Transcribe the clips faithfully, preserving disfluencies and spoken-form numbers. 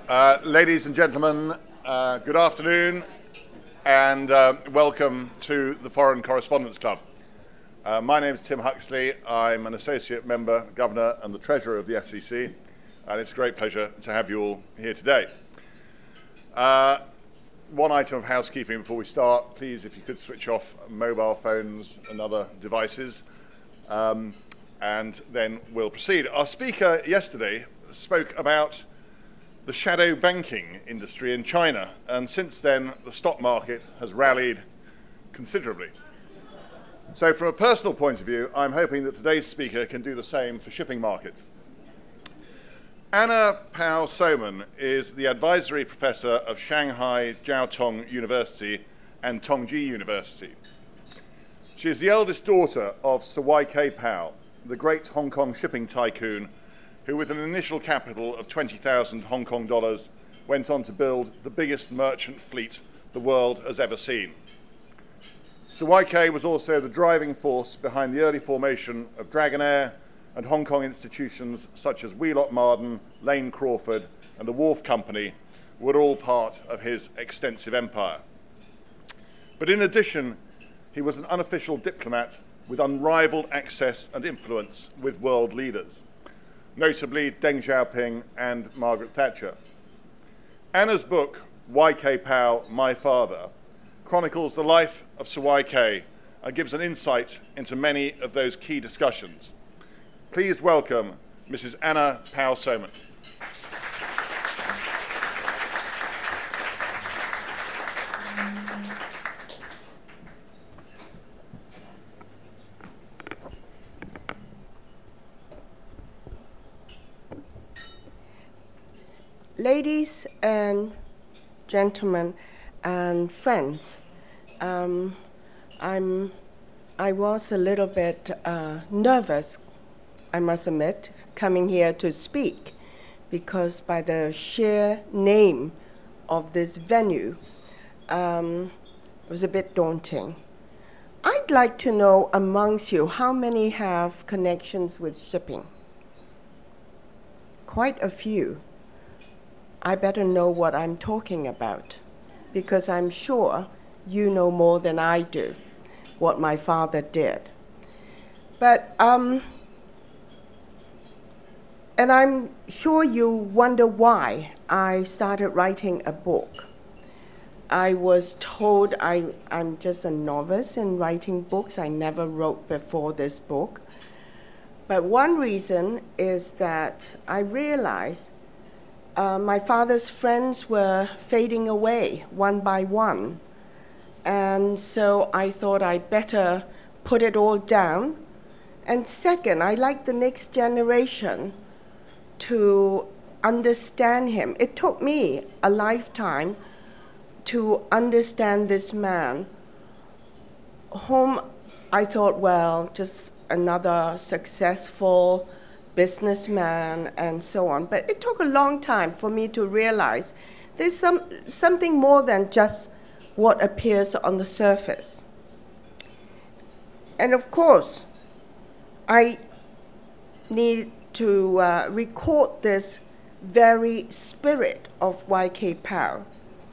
Uh, ladies and gentlemen, uh, good afternoon and uh, welcome to the Foreign Correspondents Club. Uh, my name is Tim Huxley. I'm an Associate Member, Governor and the Treasurer of the F C C, and it's a great pleasure to have you all here today. Uh, one item of housekeeping before we start. Please, if you could switch off mobile phones and other devices, um, and then we'll proceed. Our speaker yesterday spoke about the shadow banking industry in China, and since then the stock market has rallied considerably. So from a personal point of view, I'm hoping that today's speaker can do the same for shipping markets. Anna Pao Soman is the advisory professor of Shanghai Jiao Tong University and Tongji University. She is the eldest daughter of Sir Y K Pao, the great Hong Kong shipping tycoon who with an initial capital of twenty thousand Hong Kong dollars went on to build the biggest merchant fleet the world has ever seen. Sir Y K was also the driving force behind the early formation of Dragonair and Hong Kong institutions such as Wheelock Marden, Lane Crawford and the Wharf Company were all part of his extensive empire. But in addition, he was an unofficial diplomat with unrivaled access and influence with world leaders, notably Deng Xiaoping and Margaret Thatcher. Anna's book, Y K Pao, My Father, chronicles the life of Sir Y K and gives an insight into many of those key discussions. Please welcome Missus Anna Pao Soman. Ladies and gentlemen and friends, um, I'm, I was a little bit uh, nervous, I must admit, coming here to speak, because by the sheer name of this venue, um, it was a bit daunting. I'd like to know amongst you how many have connections with shipping? Quite a few. I better know what I'm talking about, because I'm sure you know more than I do what my father did. But, um, and I'm sure you wonder why I started writing a book. I was told I, I'm just a novice in writing books. I never wrote before this book. But one reason is that I realized Uh, my father's friends were fading away one by one. And so I thought I'd better put it all down. And second, I like the next generation to understand him. It took me a lifetime to understand this man, whom I thought, well, just another successful businessman and so on. But it took a long time for me to realize there's some something more than just what appears on the surface. And of course, I need to uh, record this very spirit of Y K Pao.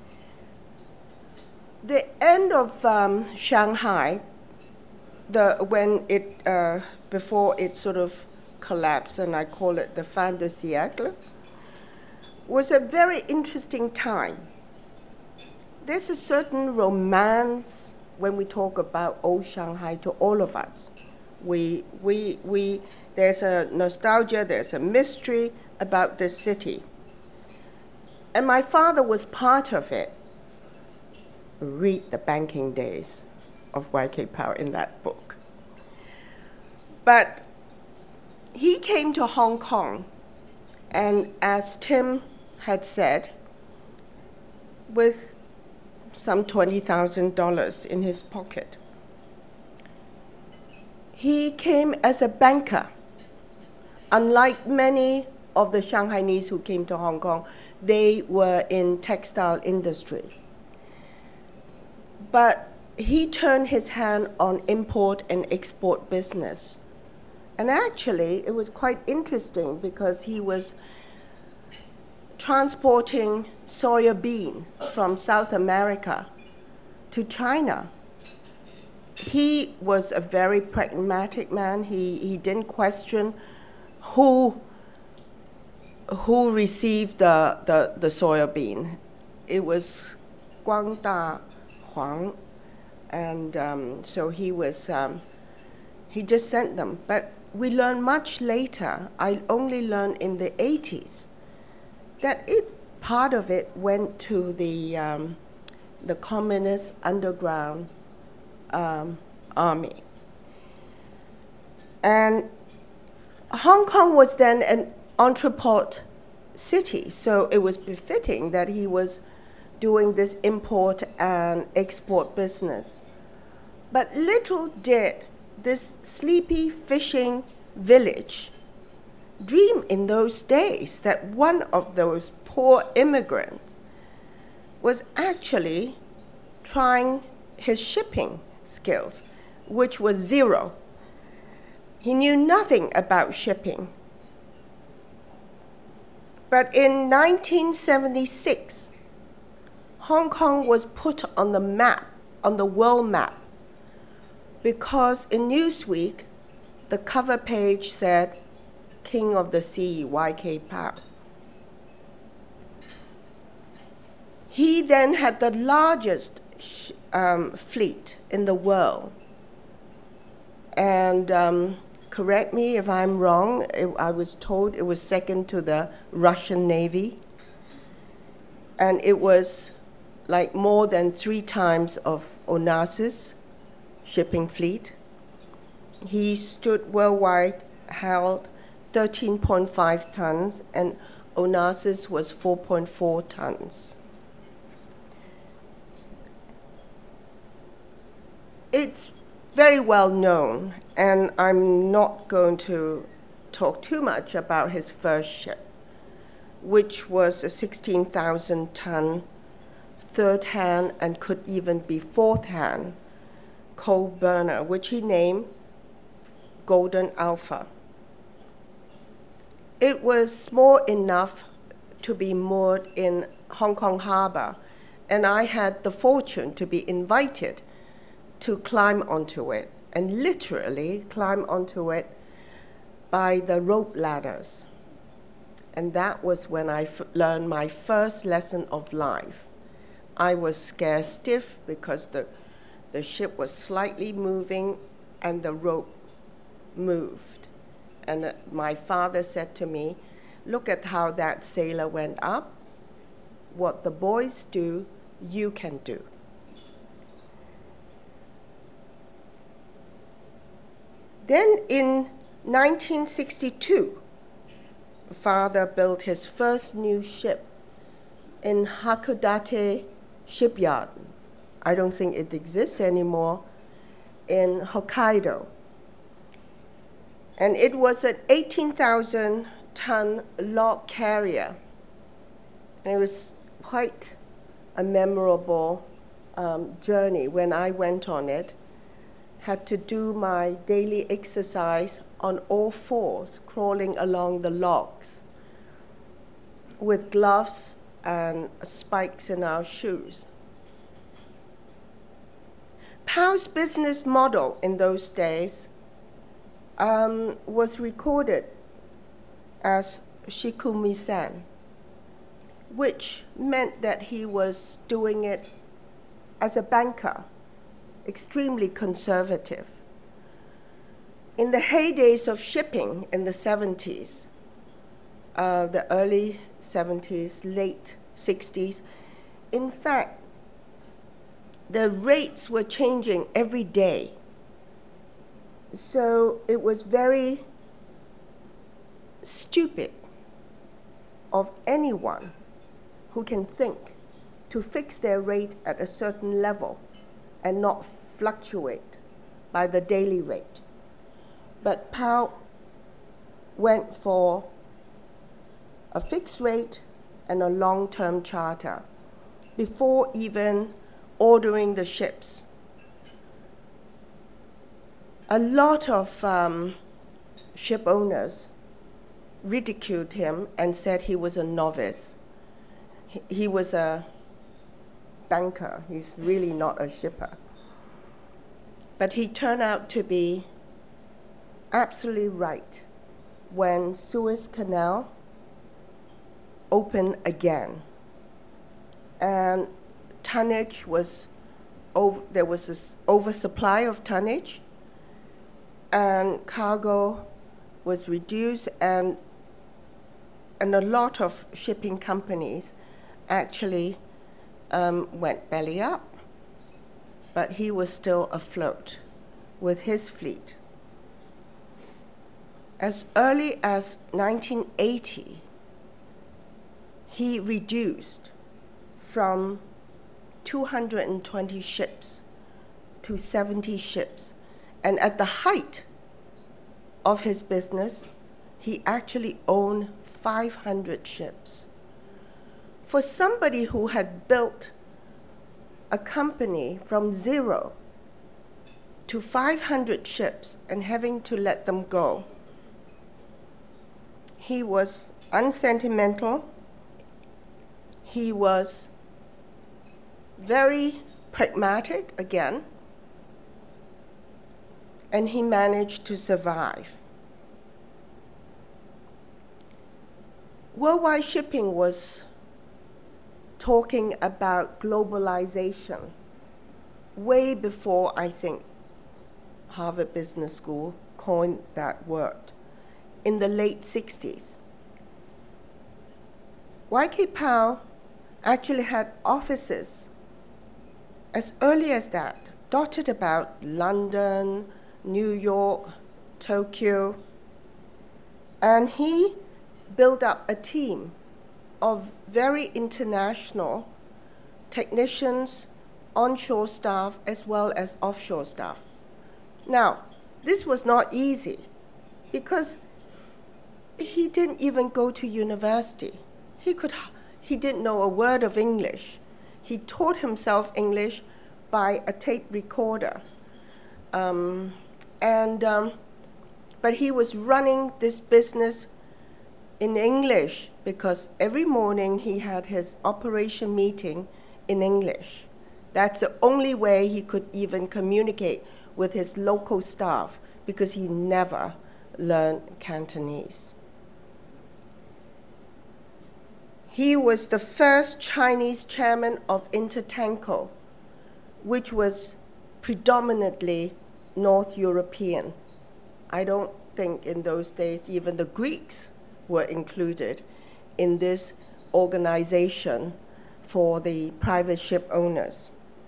The end of um, Shanghai, the when it uh, before it sort of collapse, and I call it the fin de siècle, was a very interesting time. There's a certain romance when we talk about old Shanghai to all of us. We, we, we, there's a nostalgia, there's a mystery about this city. And my father was part of it. Read the banking days of Y K Pao in that book. But he came to Hong Kong, and as Tim had said, with some twenty thousand dollars in his pocket. He came as a banker. Unlike many of the Shanghainese who came to Hong Kong, they were in textile industry. But he turned his hand on import and export business. And actually, it was quite interesting because he was transporting soya bean from South America to China. He was a very pragmatic man. He, he didn't question who, who received the, the, the soya bean. It was Guang Da Huang, and um, so he was, um, he just sent them. But we learned much later, I only learned in the eighties, that it, part of it went to the, um, the communist underground um, army. And Hong Kong was then an entrepot city, so it was befitting that he was doing this import and export business. But little did this sleepy fishing village dream in those days that one of those poor immigrants was actually trying his shipping skills, which was zero. He knew nothing about shipping. But in nineteen seventy-six, Hong Kong was put on the map, on the world map, because in Newsweek, the cover page said, King of the Sea, Y K Pao. He then had the largest um, fleet in the world. And um, correct me if I'm wrong, it, I was told it was second to the Russian Navy. And it was like more than three times of Onassis shipping fleet. He stood worldwide, held thirteen point five tons, and Onassis was four point four tons. It's very well known, and I'm not going to talk too much about his first ship, which was a sixteen thousand ton third hand and could even be fourth hand coal burner, which he named Golden Alpha. It was small enough to be moored in Hong Kong Harbor, and I had the fortune to be invited to climb onto it, and literally climb onto it by the rope ladders. And that was when I f- learned my first lesson of life. I was scared stiff because the, the ship was slightly moving and the rope moved. And uh, my father said to me, look at how that sailor went up. What the boys do, you can do. Then in nineteen sixty-two, father built his first new ship in Hakodate shipyard. I don't think it exists anymore, in Hokkaido. And it was an eighteen thousand ton log carrier. And it was quite a memorable um, journey when I went on it. Had to do my daily exercise on all fours, crawling along the logs with gloves and spikes in our shoes. Pao's business model in those days um, was recorded as shikumisan, which meant that he was doing it as a banker, extremely conservative. In the heydays of shipping in the seventies, uh, the early seventies, late sixties, in fact, the rates were changing every day. So it was very stupid of anyone who can think to fix their rate at a certain level and not fluctuate by the daily rate. But Pao went for a fixed rate and a long-term charter before even ordering the ships. A lot of um, ship owners ridiculed him and said he was a novice. he, he was a banker. He's really not a shipper. But he turned out to be absolutely right when Suez Canal opened again. And tonnage was, over, there was this oversupply of tonnage, and cargo was reduced, and, and a lot of shipping companies actually um, went belly up. But he was still afloat with his fleet. As early as nineteen eighty, he reduced from two hundred twenty ships to seventy ships. And at the height of his business, he actually owned five hundred ships. For somebody who had built a company from zero to five hundred ships and having to let them go, he was unsentimental. He was very pragmatic again, and he managed to survive. Worldwide Shipping was talking about globalization way before, I think, Harvard Business School coined that word, in the late sixties. Y K Pao actually had offices as early as that, dotted about London, New York, Tokyo, and he built up a team of very international technicians, onshore staff, as well as offshore staff. Now, this was not easy because he didn't even go to university. He could, he didn't know a word of English. He taught himself English by a tape recorder. Um, and, um, but he was running this business in English because every morning he had his operation meeting in English. That's the only way he could even communicate with his local staff because he never learned Cantonese. He was the first Chinese chairman of Intertanko, which was predominantly North European. I don't think in those days even the Greeks were included in this organization for the private ship owners.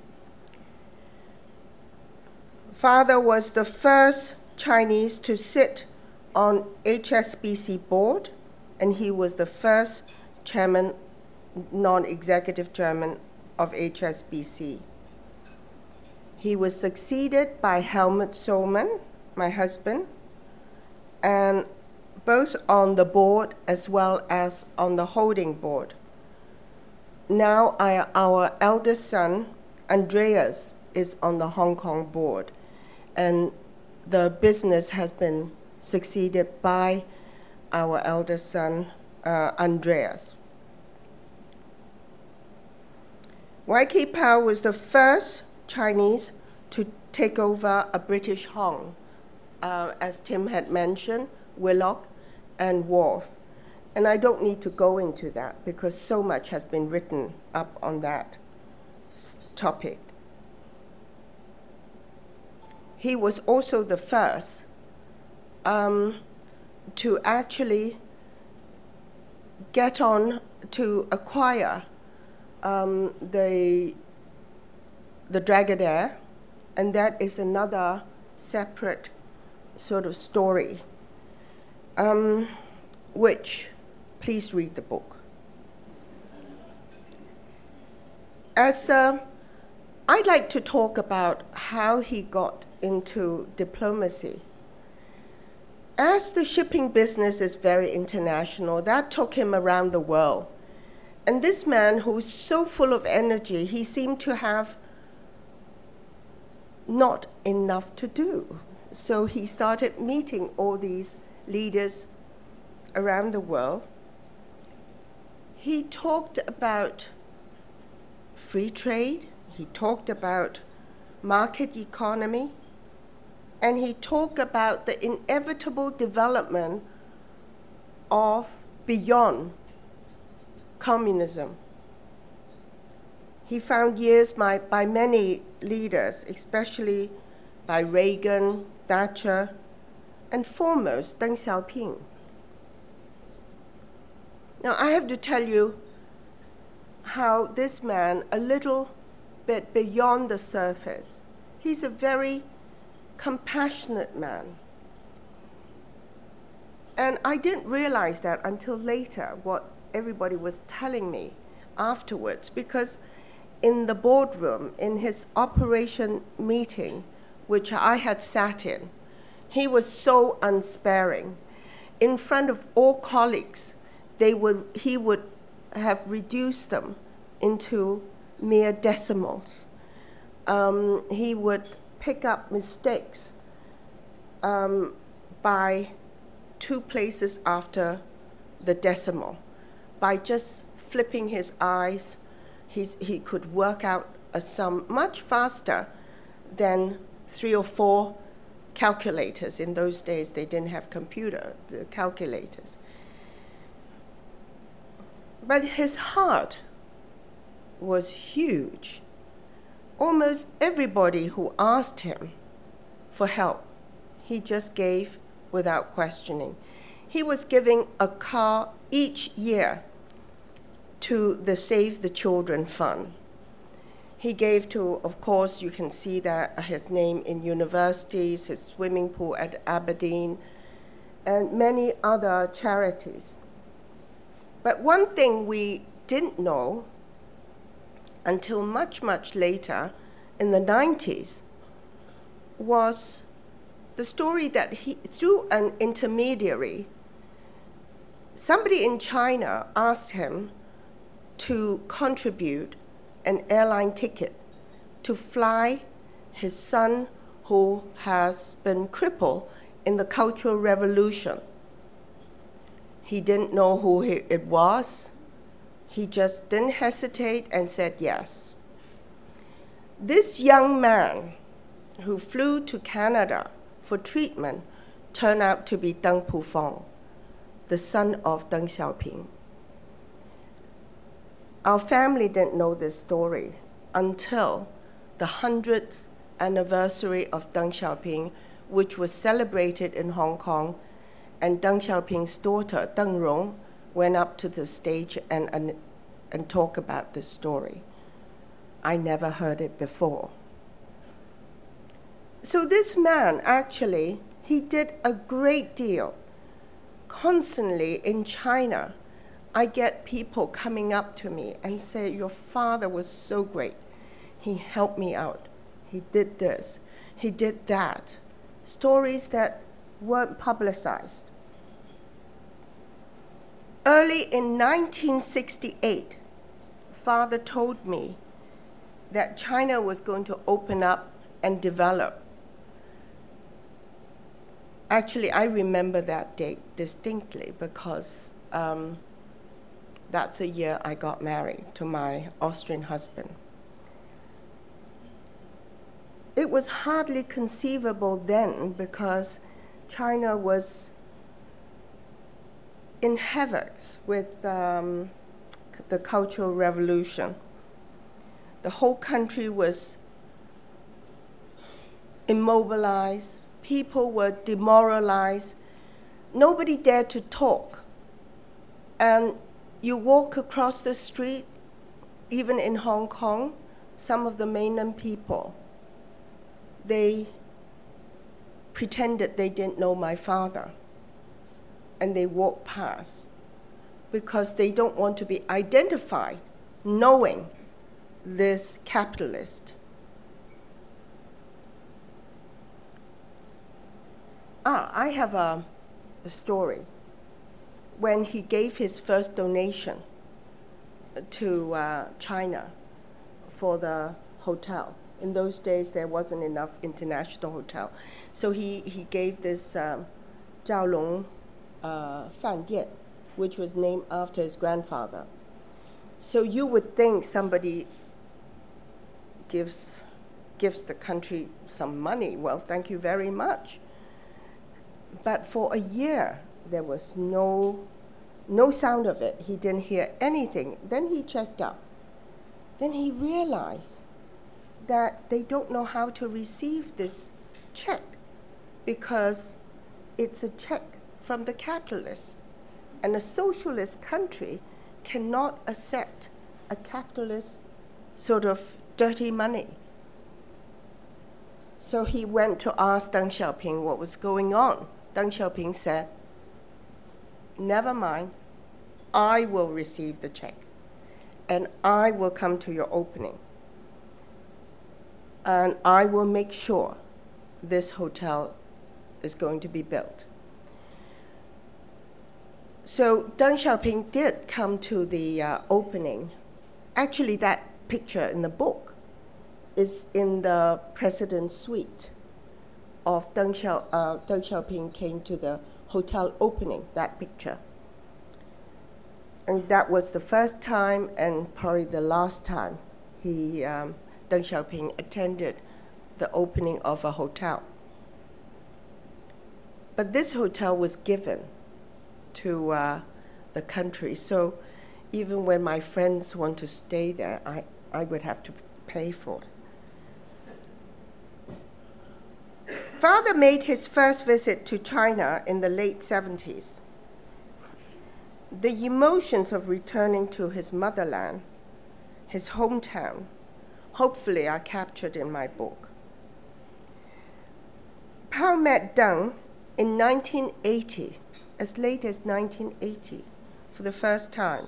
Father was the first Chinese to sit on H S B C board, and he was the first chairman, non-executive chairman of H S B C. He was succeeded by Helmut Sohlmann, my husband, and both on the board as well as on the holding board. Now I, our eldest son, Andreas, is on the Hong Kong board, and the business has been succeeded by our eldest son, uh, Andreas. Y K Pao was the first Chinese to take over a British Hong, uh, as Tim had mentioned, Willock and Wharf. And I don't need to go into that because so much has been written up on that topic. He was also the first um, to actually get on to acquire um, the, the Dragodair, and that is another separate sort of story, um, which, please read the book. As uh, I'd like to talk about how he got into diplomacy. As the shipping business is very international, that took him around the world. And this man, who's so full of energy, he seemed to have not enough to do. So he started meeting all these leaders around the world. he talked about free trade, he talked about market economy, and he talked about the inevitable development of beyond communism. He found years by, by many leaders, especially by Reagan, Thatcher, and foremost, Deng Xiaoping. Now, I have to tell you how this man, a little bit beyond the surface, he's a very compassionate man. And I didn't realize that until later, what everybody was telling me afterwards, because in the boardroom, in his operation meeting, which I had sat in, he was so unsparing. In front of all colleagues, they would, he would have reduced them into mere decimals. Um, he would pick up mistakes um, by two places after the decimal. By just flipping his eyes, he's, he could work out a sum much faster than three or four calculators. In those days, they didn't have computer the calculators. But his heart was huge. Almost everybody who asked him for help, he just gave without questioning. He was giving a car each year to the Save the Children Fund. He gave to, of course, you can see that his name in universities, his swimming pool at Aberdeen, and many other charities. But one thing we didn't know until much, much later, in the nineties, was the story that he, through an intermediary, somebody in China asked him to contribute an airline ticket to fly his son, who has been crippled in the Cultural Revolution. He didn't know who he, it was. He just didn't hesitate and said yes. This young man who flew to Canada for treatment turned out to be Deng Pufeng, the son of Deng Xiaoping. Our family didn't know this story until the hundredth anniversary of Deng Xiaoping, which was celebrated in Hong Kong, and Deng Xiaoping's daughter, Deng Rong, went up to the stage and, and, and talked about this story. I never heard it before. So this man, actually, he did a great deal. Constantly in China, I get people coming up to me and say, your father was so great. He helped me out. He did this. He did that. Stories that weren't publicized. Early in nineteen sixty-eight, Father told me that China was going to open up and develop. Actually, I remember that date distinctly because um, that's a year I got married to my Austrian husband. It was hardly conceivable then because China was in havoc with um, the Cultural Revolution. The whole country was immobilized. People were demoralized. Nobody dared to talk. And you walk across the street, even in Hong Kong, some of the mainland people, they pretended they didn't know my father. And they walk past because they don't want to be identified knowing this capitalist. Ah, I have a, a story. When he gave his first donation to uh, China for the hotel. In those days, there wasn't enough international hotel. So he, he gave this um, Zhaolong uh, Fan Dian, which was named after his grandfather. So you would think somebody gives, gives the country some money. Well, thank you very much. But for a year, there was no, no sound of it. He didn't hear anything. Then he checked up. Then he realized that they don't know how to receive this check because it's a check from the capitalists. And a socialist country cannot accept a capitalist sort of dirty money. So he went to ask Deng Xiaoping what was going on. Deng Xiaoping said, never mind, I will receive the check, and I will come to your opening, and I will make sure this hotel is going to be built. So Deng Xiaoping did come to the uh, opening. Actually, that picture in the book is in the president's suite of Deng, Xiao, uh, Deng Xiaoping came to the hotel opening, that picture. And that was the first time and probably the last time he, um, Deng Xiaoping attended the opening of a hotel. But this hotel was given to uh, the country. So even when my friends want to stay there, I, I would have to pay for it. Father made his first visit to China in the late seventies. The emotions of returning to his motherland, his hometown, hopefully are captured in my book. Pao met Deng in nineteen eighty, as late as nineteen eighty, for the first time.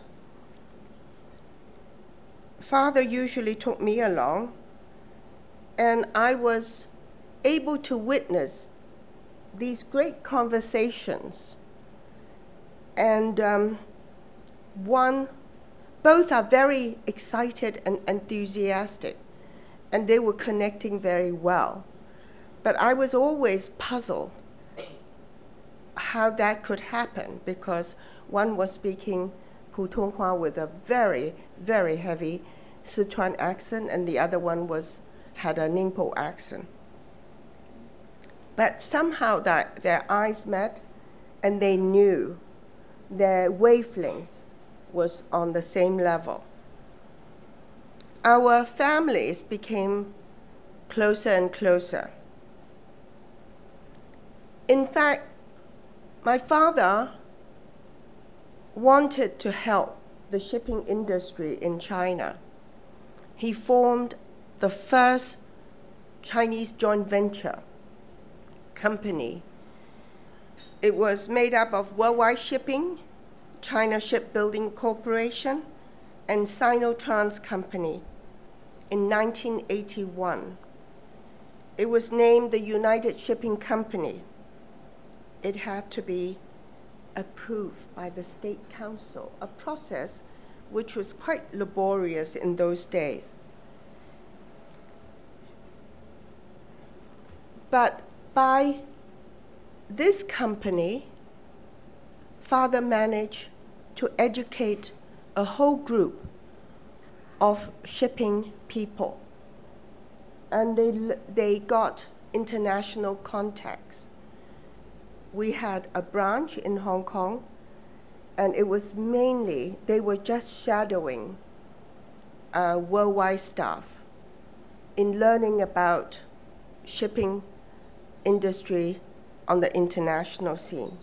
Father usually took me along, and I was able to witness these great conversations. And um, one, both are very excited and enthusiastic, and they were connecting very well. But I was always puzzled how that could happen, because one was speaking Putonghua with a very, very heavy Sichuan accent, and the other one was had a Ningpo accent. But somehow that their eyes met, and they knew their wavelength was on the same level. Our families became closer and closer. In fact, my father wanted to help the shipping industry in China. He formed the first Chinese joint venture company. It was made up of Worldwide Shipping, China Shipbuilding Corporation, and Sinotrans Company in nineteen eighty-one. It was named the United Shipping Company. It had to be approved by the State Council, a process which was quite laborious in those days. But by this company, Father managed to educate a whole group of shipping people, and they, they got international contacts. We had a branch in Hong Kong, and it was mainly, they were just shadowing uh, worldwide staff in learning about shipping industry on the international scene.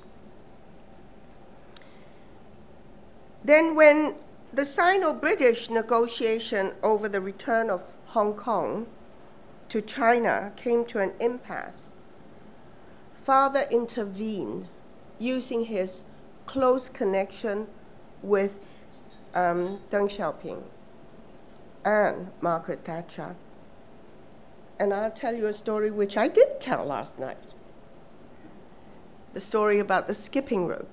Then when the Sino-British negotiation over the return of Hong Kong to China came to an impasse, Father intervened using his close connection with um, Deng Xiaoping and Margaret Thatcher. And I'll tell you a story which I didn't tell last night. The story about the skipping rope.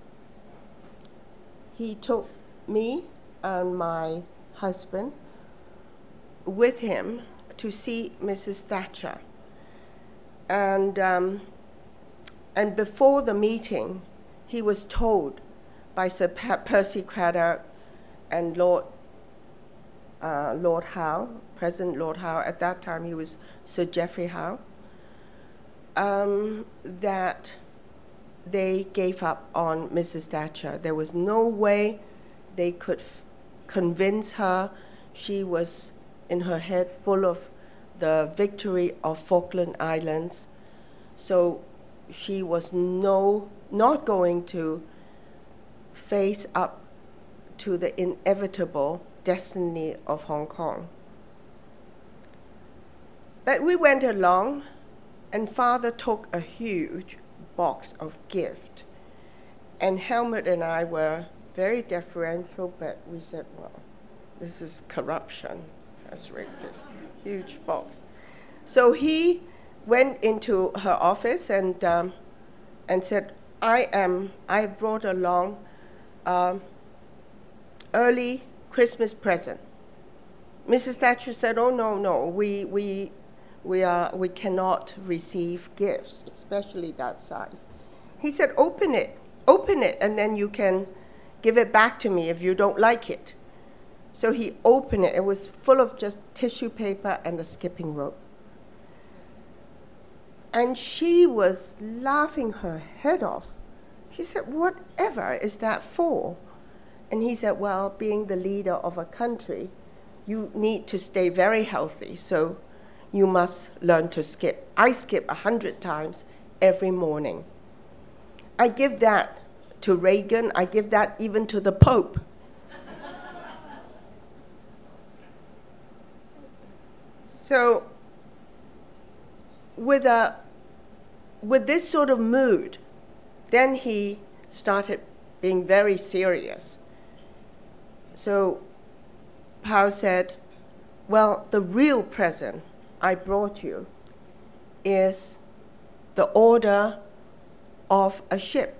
He took me and my husband with him to see Missus Thatcher. And, um, and before the meeting, he was told by Sir Percy Cradock and Lord uh, Lord Howe, President Lord Howe. At that time, he was Sir Geoffrey Howe. Um, that they gave up on Missus Thatcher. There was no way they could f- convince her. She was in her head full of the victory of Falkland Islands. So she was no, not going to face up to the inevitable destiny of Hong Kong. But we went along, and Father took a huge box of gift. And Helmut and I were very deferential, but we said, well, this is corruption. Has rigged this huge box. So he went into her office and um, and said, I am, I brought along um, early Christmas present. Missus Thatcher said, oh, no, no, we, we, we, are, we cannot receive gifts, especially that size. He said, open it, open it, and then you can give it back to me if you don't like it. So he opened it. It was full of just tissue paper and a skipping rope. And she was laughing her head off. She said, whatever is that for? And he said, well, being the leader of a country, you need to stay very healthy, so you must learn to skip. I skip a hundred times every morning. I give that to Reagan. I give that even to the Pope. So with, a, with this sort of mood, then he started being very serious. So Howe said, well, the real present I brought you is the order of a ship.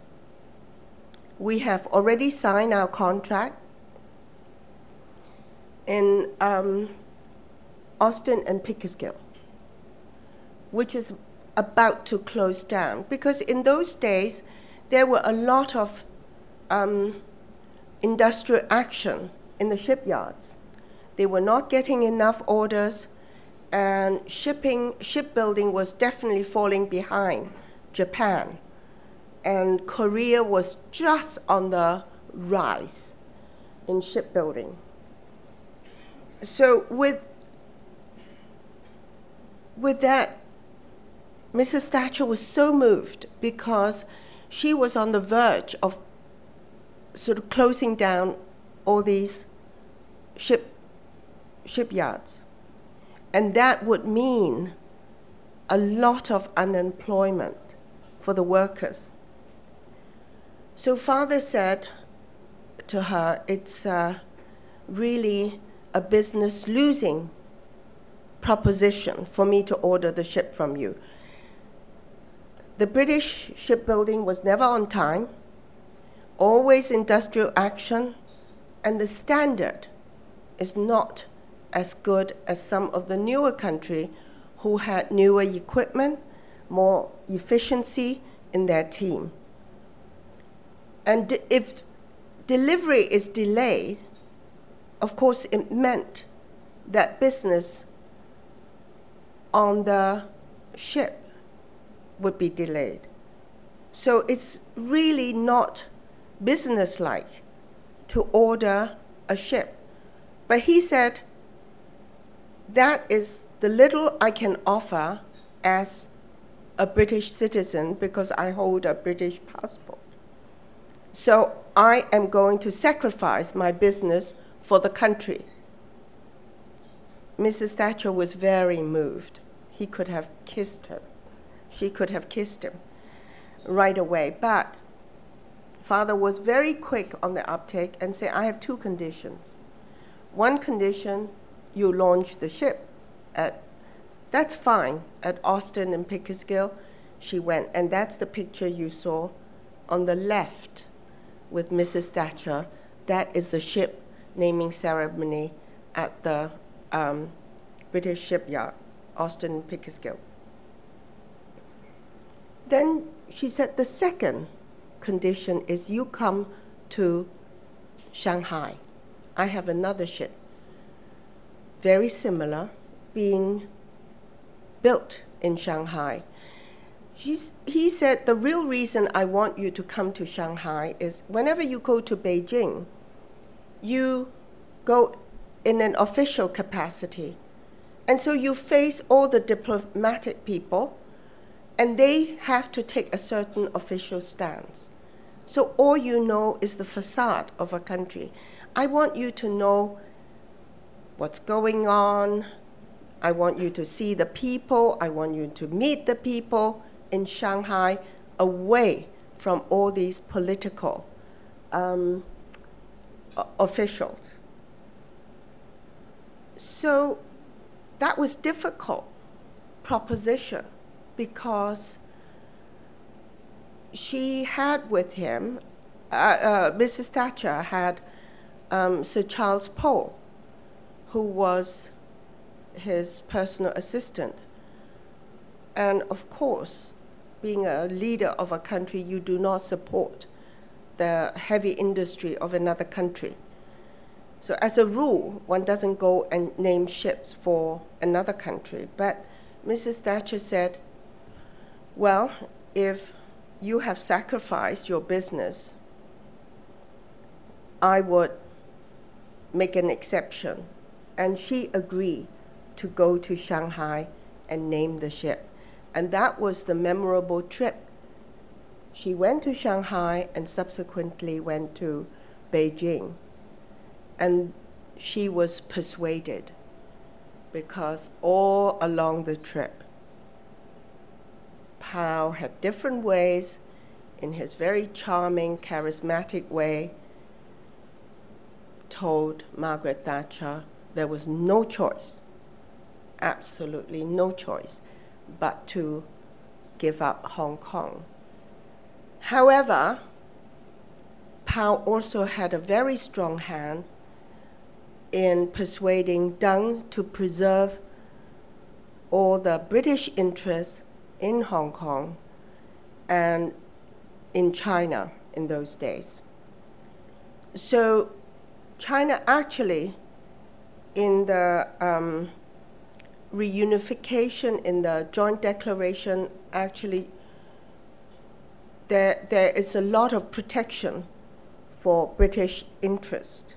We have already signed our contract in um, Austin and Pickersgill, which is about to close down. Because in those days, there were a lot of um, industrial action in the shipyards. They were not getting enough orders, and shipping, shipbuilding was definitely falling behind Japan. And Korea was just on the rise in shipbuilding. So with With that, Missus Thatcher was so moved because she was on the verge of sort of closing down all these ship, shipyards. And that would mean a lot of unemployment for the workers. So Father said to her, it's uh, really a business losing proposition for me to order the ship from you. The British shipbuilding was never on time, always industrial action, and the standard is not as good as some of the newer country who had newer equipment, more efficiency in their team. And if delivery is delayed, of course it meant that business on the ship would be delayed. So it's really not businesslike to order a ship. But he said, that is the little I can offer as a British citizen because I hold a British passport. So I am going to sacrifice my business for the country. Missus Thatcher was very moved. He could have kissed her. She could have kissed him right away. But Father was very quick on the uptake and said, I have two conditions. One condition, you launch the ship. At, that's fine. At Austin and Pickersgill, she went. And that's the picture you saw on the left with Missus Thatcher. That is the ship naming ceremony at the um, British shipyard, Austin and Pickersgill. Then she said the second condition is you come to Shanghai. I have another ship very similar, being built in Shanghai. He's, he said, the real reason I want you to come to Shanghai is whenever you go to Beijing, you go in an official capacity. And so you face all the diplomatic people, and they have to take a certain official stance. So all you know is the facade of a country. I want you to know what's going on. I want you to see the people. I want you to meet the people in Shanghai away from all these political um, officials. So that was difficult proposition because she had with him, uh, uh, Missus Thatcher had um, Sir Charles Pole, who was his personal assistant. And of course, being a leader of a country, you do not support the heavy industry of another country. So as a rule, one doesn't go and name ships for another country. But Missus Thatcher said, well, if you have sacrificed your business, I would make an exception. And she agreed to go to Shanghai and name the ship. And that was the memorable trip. She went to Shanghai and subsequently went to Beijing. And she was persuaded because all along the trip, Pao had different ways, in his very charming, charismatic way, told Margaret Thatcher there was no choice, absolutely no choice, but to give up Hong Kong. However, Pao also had a very strong hand in persuading Deng to preserve all the British interests in Hong Kong and in China in those days. So China actually, in the um, reunification, in the joint declaration, actually there, there is a lot of protection for British interest.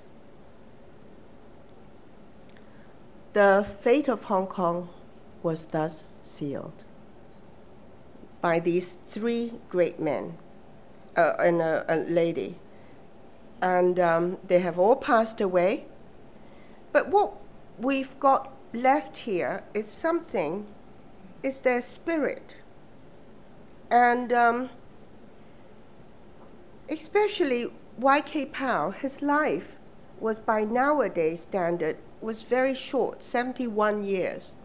The fate of Hong Kong was thus sealed by these three great men uh, and a, a lady. And um, they have all passed away. But what we've got left here is something, is their spirit. And um, especially Y K Pao, his life was by nowadays standard, was very short, seventy-one years.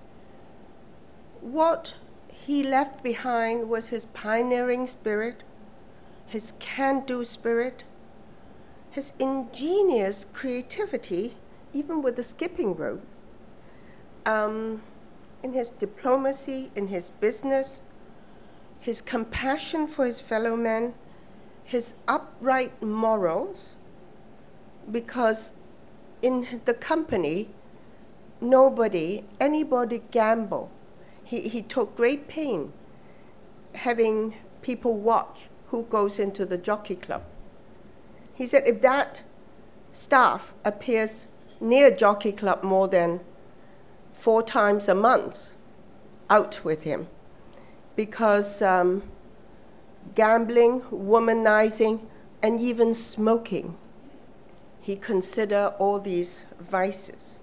What he left behind was his pioneering spirit, his can-do spirit, his ingenious creativity, even with the skipping rope, um, in his diplomacy, in his business, his compassion for his fellow men, his upright morals, because in the company, nobody, anybody gamble. He, he took great pain having people watch who goes into the jockey club. He said if that staff appears near jockey club more than four times a month, out with him. Because um, gambling, womanizing, and even smoking, he considered all these vices.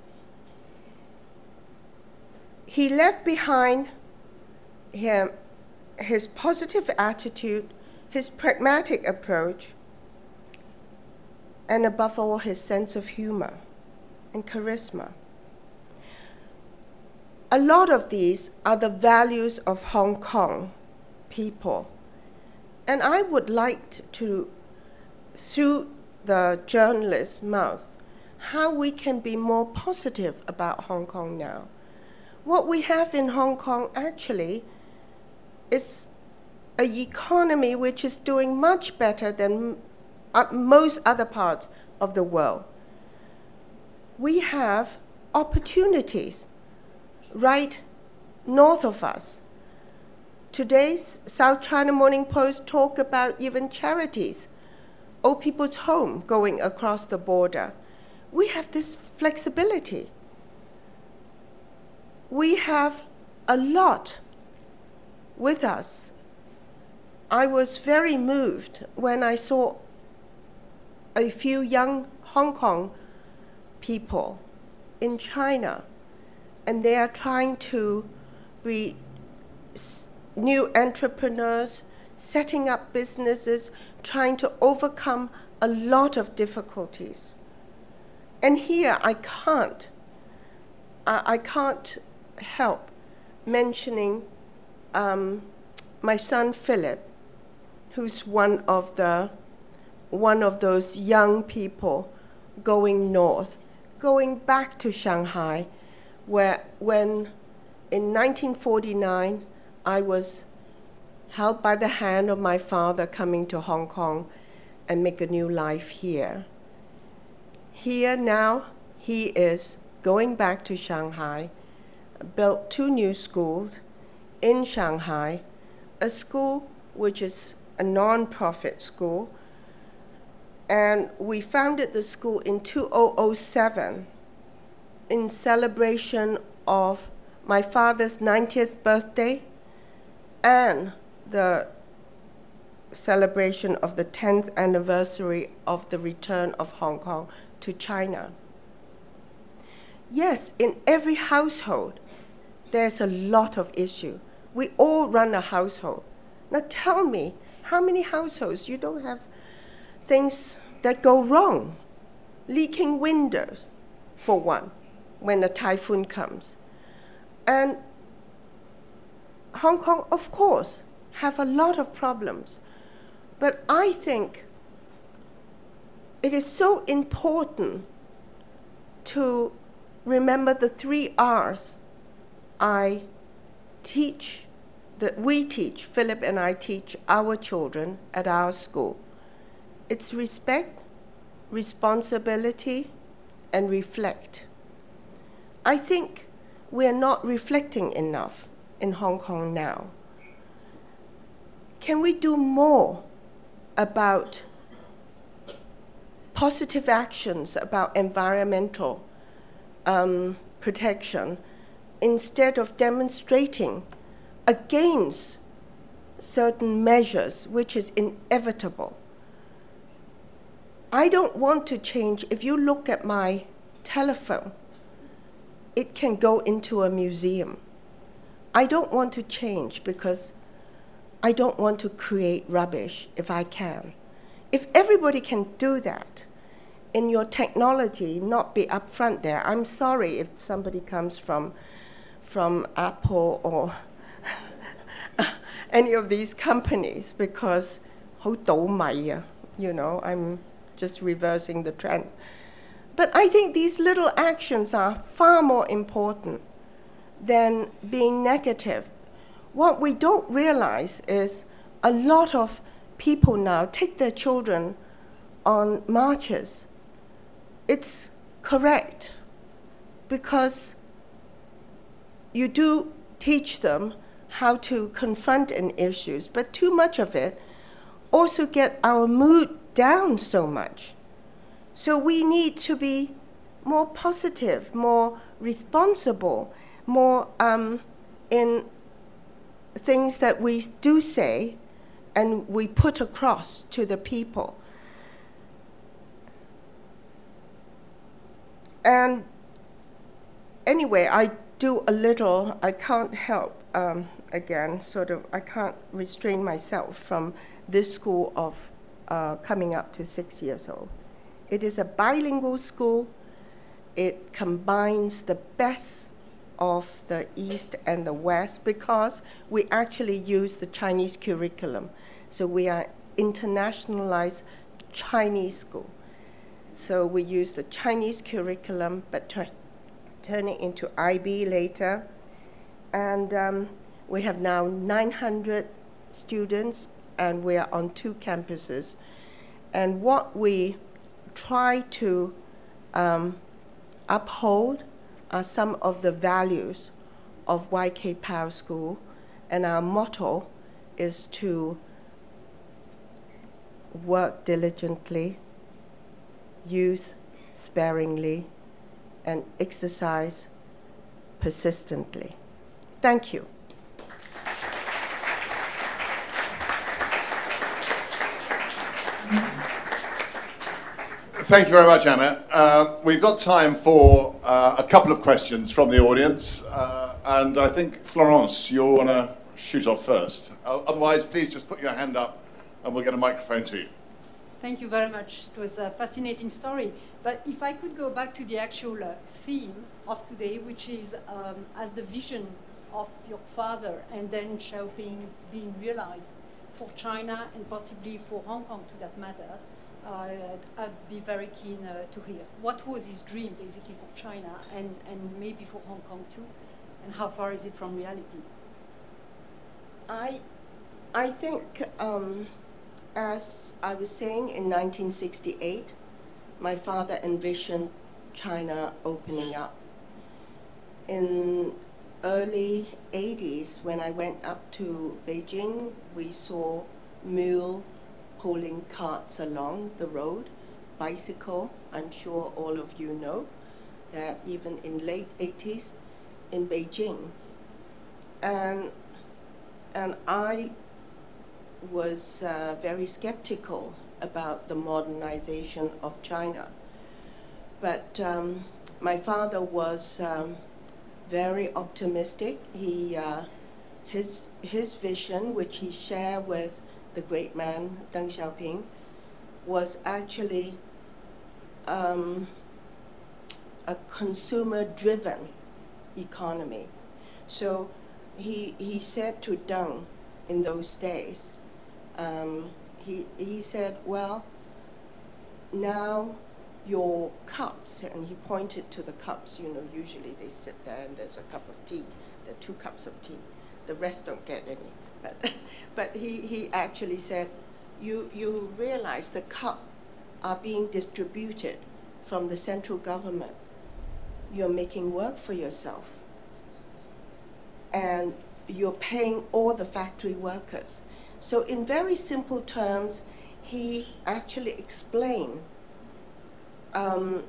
He left behind him his positive attitude, his pragmatic approach, and above all, his sense of humor and charisma. A lot of these are the values of Hong Kong people. And I would like to, through the journalist's mouth, how we can be more positive about Hong Kong now. What we have in Hong Kong actually is an economy which is doing much better than most other parts of the world. We have opportunities right north of us. Today's South China Morning Post talk about even charities, old people's home going across the border. We have this flexibility. We have a lot with us. I was very moved when I saw a few young Hong Kong people in China, and they are trying to be new entrepreneurs, setting up businesses, trying to overcome a lot of difficulties. And here I can't, I, I can't help mentioning um, my son Philip, who's one of the one of those young people going north, going back to Shanghai, where when in nineteen forty-nine I was held by the hand of my father coming to Hong Kong and make a new life here. Here now, he is going back to Shanghai, built two new schools in Shanghai, a school which is a non-profit school, and we founded the school in two thousand seven in celebration of my father's ninetieth birthday and the celebration of the tenth anniversary of the return of Hong Kong to China. Yes, in every household, there's a lot of issue. We all run a household. Now tell me, how many households you don't have things that go wrong? Leaking windows, for one, when a typhoon comes. And Hong Kong, of course, have a lot of problems. But I think it is so important to remember the three R's I teach, that we teach, Philip and I teach our children at our school. It's respect, responsibility, and reflect. I think we're not reflecting enough in Hong Kong now. Can we do more about positive actions about environmental um, protection instead of demonstrating against certain measures, which is inevitable? I don't want to change. If you look at my telephone, it can go into a museum. I don't want to change because I don't want to create rubbish if I can. If everybody can do that in your technology, not be upfront there. I'm sorry if somebody comes from, from Apple or any of these companies, because 好倒米啊, you know, I'm just reversing the trend. But I think these little actions are far more important than being negative. What we don't realize is a lot of people now take their children on marches. It's correct because you do teach them how to confront an issues, but too much of it also get our mood down so much. So we need to be more positive, more responsible, more um, in things that we do say and we put across to the people. And anyway, I do a little, I can't help, um, again, sort of, I can't restrain myself from this school of uh, coming up to six years old. It is a bilingual school. It combines the best of the East and the West because we actually use the Chinese curriculum. So we are internationalized Chinese school. So we use the Chinese curriculum, but t- turn it into I B later. And um, we have now nine hundred students, and we are on two campuses. And what we try to um, uphold are some of the values of Y K Pao School, and our motto is to work diligently, use sparingly, and exercise persistently. Thank you. Thank you very much, Anna. Uh, we've got time for uh, a couple of questions from the audience, uh, and I think, Florence, you'll want to shoot off first. Uh, otherwise, please just put your hand up and we'll get a microphone to you. Thank you very much. It was a fascinating story. But if I could go back to the actual uh, theme of today, which is um, as the vision of your father and then Xiaoping being realized for China and possibly for Hong Kong to that matter, uh, I'd be very keen uh, to hear. What was his dream basically for China and, and maybe for Hong Kong too? And how far is it from reality? I, I think, um, as I was saying, in nineteen sixty-eight, my father envisioned China opening up. In early eighties, when I went up to Beijing, we saw mule pulling carts along the road, bicycle. I'm sure all of you know that even in late eighties in Beijing. And, and I was uh, very skeptical about the modernization of China. But um, my father was um, very optimistic. He, uh, his, his vision, which he shared with the great man, Deng Xiaoping, was actually um, a consumer-driven economy. So he, he said to Deng in those days, um, he, he said, well, now your cups, and he pointed to the cups, you know, usually they sit there and there's a cup of tea, there are two cups of tea, the rest don't get any. But, but he, he actually said, you, you realize the cup are being distributed from the central government. You're making work for yourself. And you're paying all the factory workers. So in very simple terms, he actually explained um,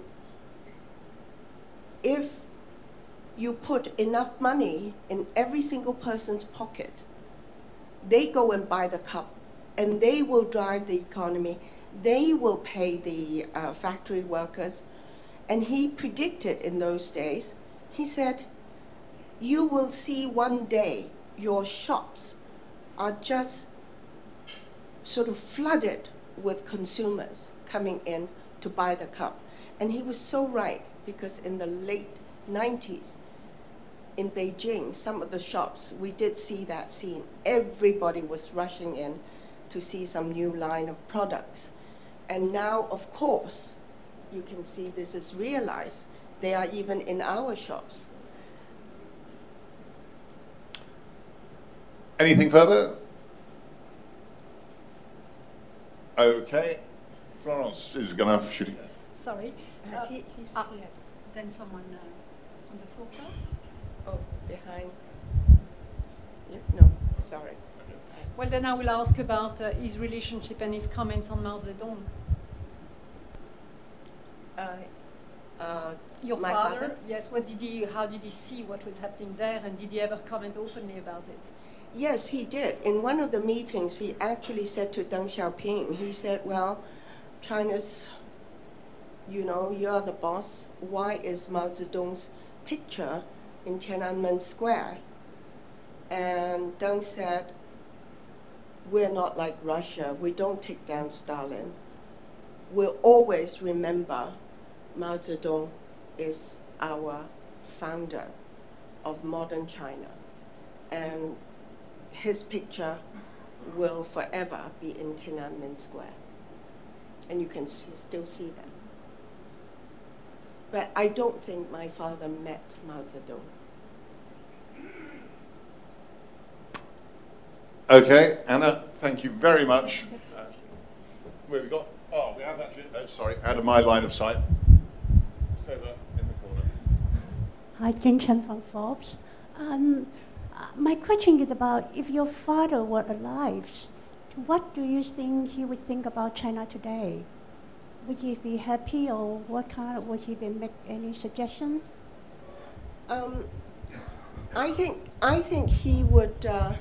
if you put enough money in every single person's pocket, they go and buy the cup, and they will drive the economy. They will pay the uh, factory workers. And he predicted in those days, he said, you will see one day your shops are just sort of flooded with consumers coming in to buy the cup. And he was so right, because in the late nineties, in Beijing, some of the shops, we did see that scene. Everybody was rushing in to see some new line of products. And now, of course, you can see this is realized. They are even in our shops. Anything further? Okay. Florence is going to shoot again. Sorry. Uh, Uh, he, he's, ah, yes. Then someone uh, on the floor first. oh, behind. Yeah, no, sorry. Well, then I will ask about uh, his relationship and his comments on Mao Zedong. Uh, uh, Your my father, father? yes. What did he? How did he see what was happening there, and did he ever comment openly about it? Yes, he did. In one of the meetings, he actually said to Deng Xiaoping, he said, well, China's, you know, you're the boss. Why is Mao Zedong's picture in Tiananmen Square? And Deng said, we're not like Russia. We don't take down Stalin. We'll always remember Mao Zedong is our founder of modern China. And his picture will forever be in Tiananmen Square. And you can see, still see that. But I don't think my father met Mao Zedong. Okay, Anna, thank you very much. Uh, where we got? Oh, we have actually, oh, sorry, out of my line of sight. Just over in the corner. Hi, Jin Chen from Forbes. Um, uh, my question is about if your father were alive, what do you think he would think about China today? Would he be happy, or what kind of, would he be make any suggestions? Um, I think I think he would uh,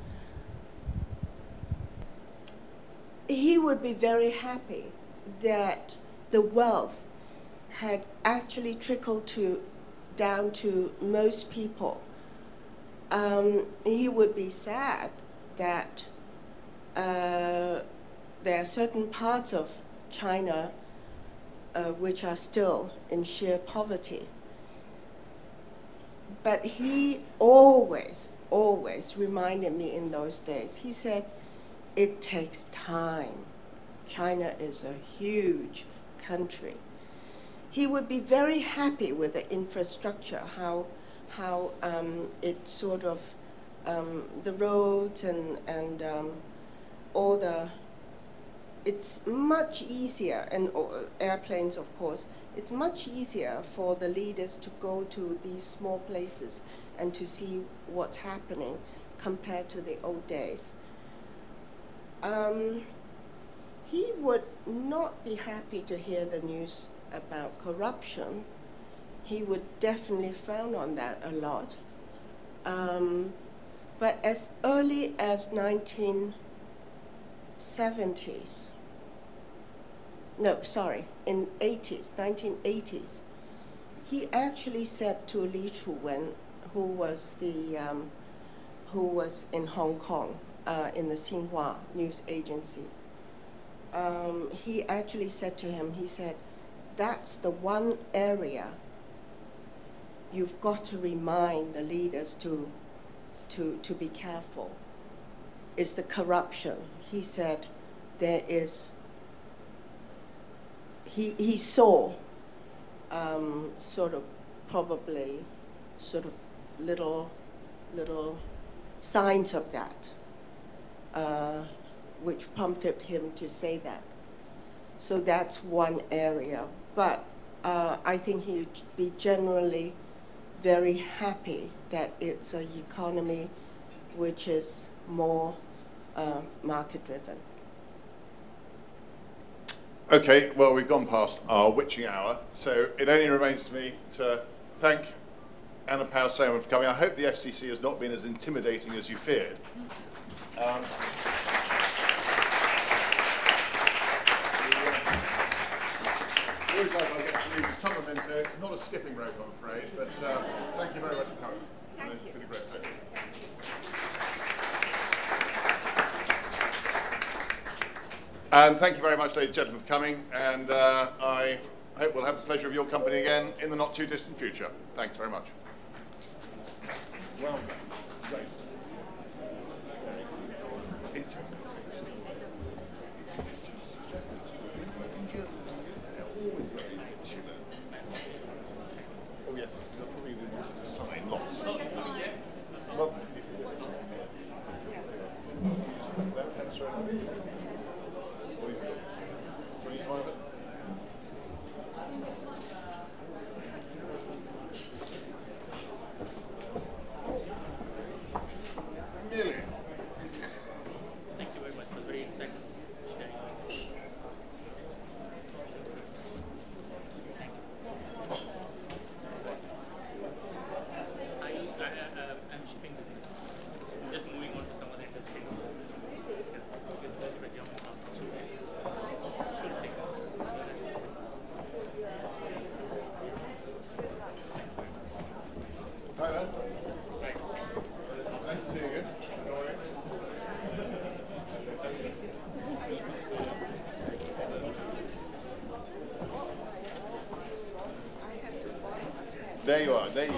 he would be very happy that the wealth had actually trickled to down to most people. Um, he would be sad that uh, there are certain parts of China uh, which are still in sheer poverty. But he always, always reminded me in those days, he said, it takes time. China is a huge country. He would be very happy with the infrastructure, how, how um, it sort of, um, the roads and, and um, all the, it's much easier, and uh, airplanes of course, it's much easier for the leaders to go to these small places and to see what's happening compared to the old days. Um, he would not be happy to hear the news about corruption. He would definitely frown on that a lot. Um, but as early as nineteen seventies, no, sorry, in eighties, nineteen eighties, he actually said to Li Chuwen, who was the, um, who was in Hong Kong, uh, in the Xinhua news agency, um, he actually said to him, he said, that's the one area you've got to remind the leaders to, to, to be careful, is the corruption. He said there is, he, he saw um, sort of probably sort of little, little signs of that, uh, which prompted him to say that. So that's one area. But uh, I think he'd be generally very happy that it's an economy which is more uh, market-driven. Okay, well, we've gone past our witching hour, so it only remains to me to thank Anna Powell-Sayman for coming. I hope the F C C has not been as intimidating as you feared. Um, Always like I get to leave some memento. It's not a skipping rope, I'm afraid, but uh, thank you very much for coming. Thank it's you. been a great pleasure. And thank you very much, ladies and gentlemen, for coming, and uh, I hope we'll have the pleasure of your company again in the not too distant future. Thanks very much. Well, great. It's, it's, it's just, always very nice, you know. Oh yes, you'll probably be wanting to sign lots. Lovely. That pen's right on. What have you got? twenty-five it? Million. Thank you very much. It was very exciting sharing. I used to, uh, uh, I'm shipping business. I'm just moving on to some other industry. Because this was young enough to should take on this. Hi there. Nice to see you again. How are you? There you are. There you